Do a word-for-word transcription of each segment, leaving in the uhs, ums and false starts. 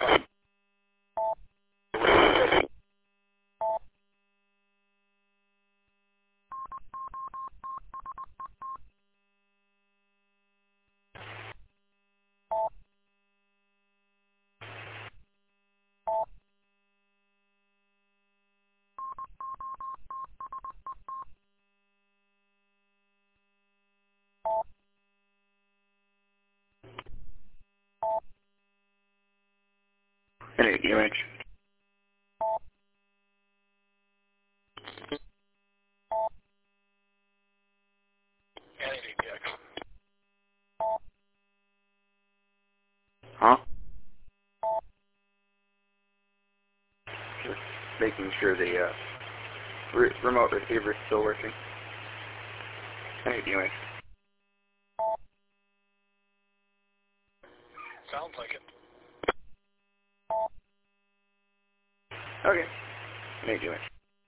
Any image. Huh? Just making sure the uh, re remote receiver is still working. Any image. Sounds like it. Okay. Any image.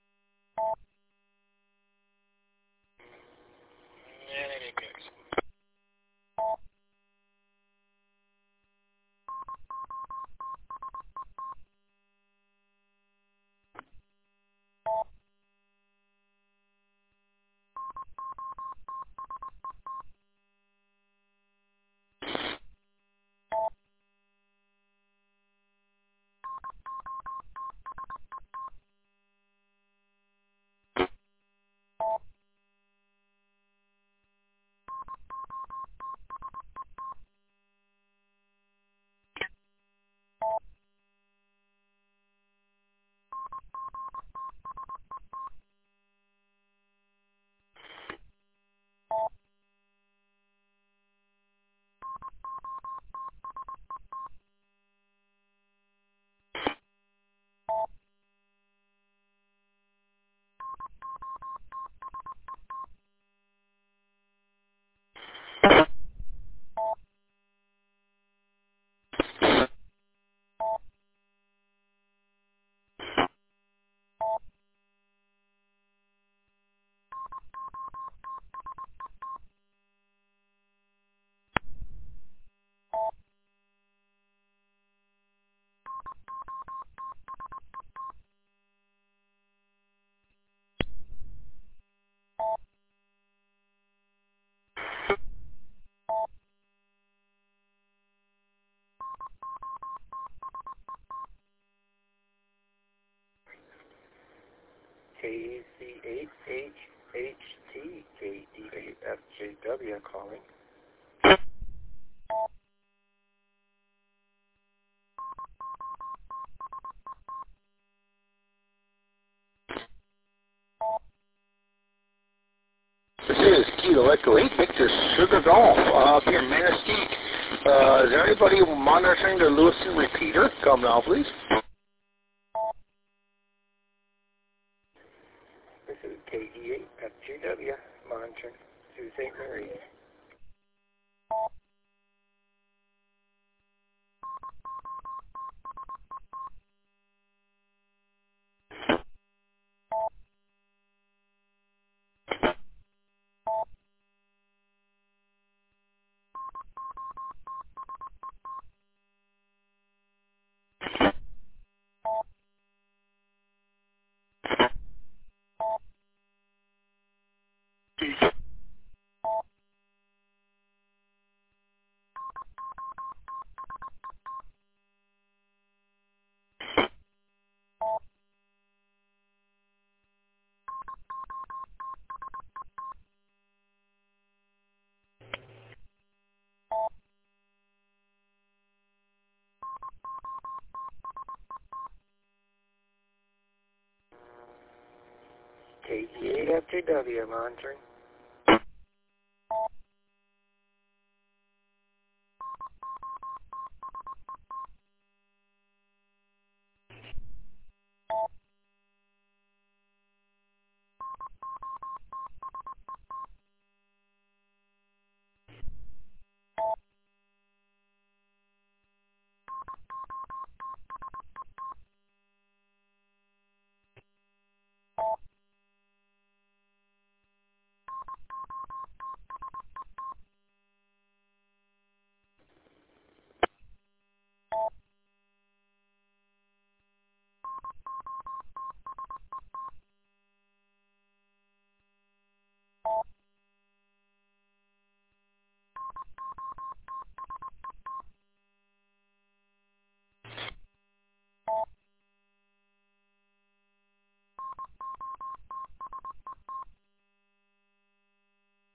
K E C eight H H T K D eight F J W calling. This is Kilo Echo eight Victor Sugar Golf uh, up here in Manistee. Uh, is there anybody monitoring the Lewiston repeater? Come now, please. This is K E eight F J W monitoring to Saint Mary's. K E eight F J W monitoring.